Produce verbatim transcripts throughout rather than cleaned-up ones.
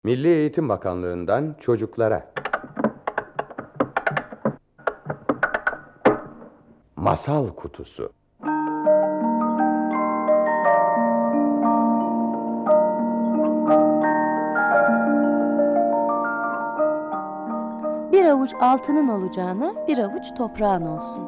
Milli Eğitim Bakanlığı'ndan çocuklara Masal Kutusu. Bir avuç altının olacağına bir avuç toprağın olsun.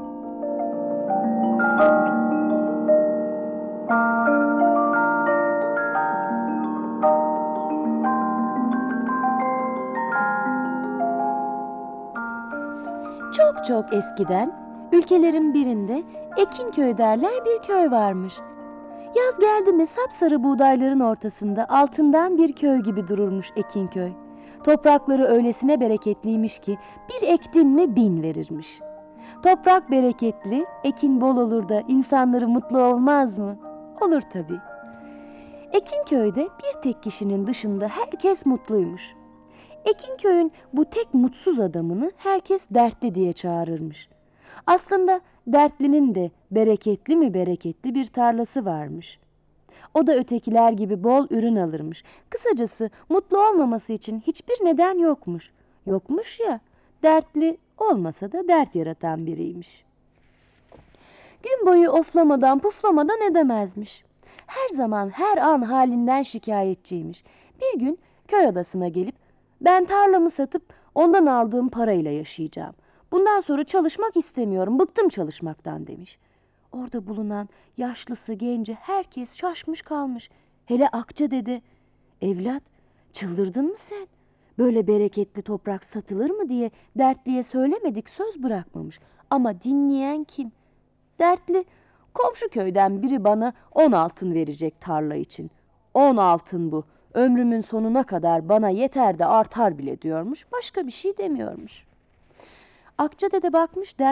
Çok çok eskiden ülkelerin birinde Ekinköy derler bir köy varmış. Yaz geldi mi sapsarı buğdayların ortasında altından bir köy gibi dururmuş Ekinköy. Toprakları öylesine bereketliymiş ki bir ektin mi bin verirmiş. Toprak bereketli, ekin bol olur da insanları mutlu olmaz mı? Olur tabii. Ekinköy'de bir tek kişinin dışında herkes mutluymuş. Ekinköy'ün bu tek mutsuz adamını herkes dertli diye çağırırmış. Aslında dertlinin de bereketli mi bereketli bir tarlası varmış. O da ötekiler gibi bol ürün alırmış. Kısacası mutlu olmaması için hiçbir neden yokmuş. Yokmuş ya, dertli olmasa da dert yaratan biriymiş. Gün boyu oflamadan puflamadan edemezmiş. Her zaman her an halinden şikayetçiymiş. Bir gün köy odasına gelip ben tarlamı satıp ondan aldığım parayla yaşayacağım. Bundan sonra çalışmak istemiyorum, bıktım çalışmaktan demiş. Orada bulunan yaşlısı, genci herkes şaşmış kalmış. Hele Akça dede, evlat çıldırdın mı sen? Böyle bereketli toprak satılır mı diye dertliye söylemedik söz bırakmamış. Ama dinleyen kim? Dertli, komşu köyden biri bana on altın verecek tarla için. On altın bu. Ömrümün sonuna kadar bana yeter de artar bile diyormuş. Başka bir şey demiyormuş. Akça dede bakmış,